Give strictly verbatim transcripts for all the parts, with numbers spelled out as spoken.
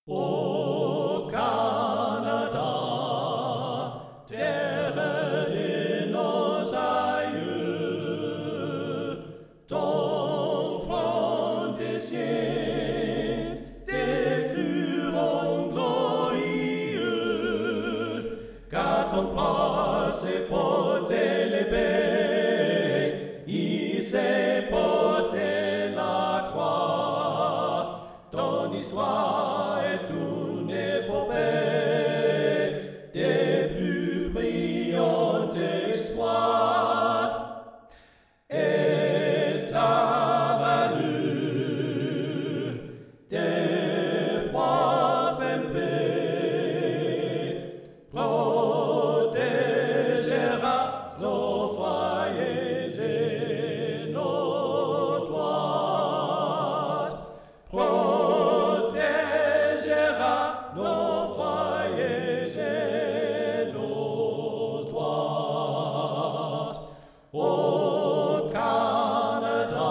Ô Canada, terre de nos aïeux, ton front descend des fleurons glorieux, car ton bras s'est porté l'épée, il s'est porté la croix, ton histoire est une épopée des plus brillants exploits, et ta valeur des froids trempés protégera nos foyers et nos droits, protégera nos foyers et nos droits. Ô Canada,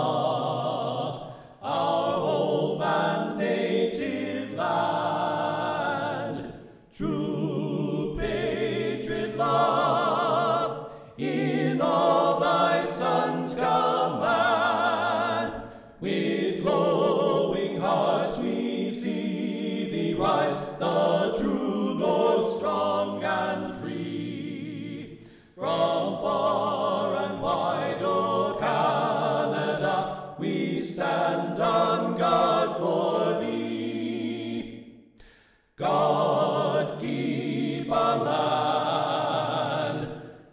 our home and native land, true patriot love in all thy sons command. With glowing hearts we see thee rise, the true north, strong and free. From far and wide, O Canada, we stand on guard for thee. God keep our land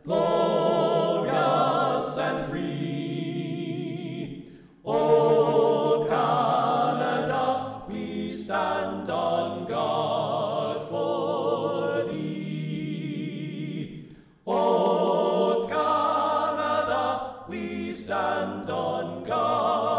glorious and free. O Canada, we stand on guard for thee. O Canada, we stand on guard.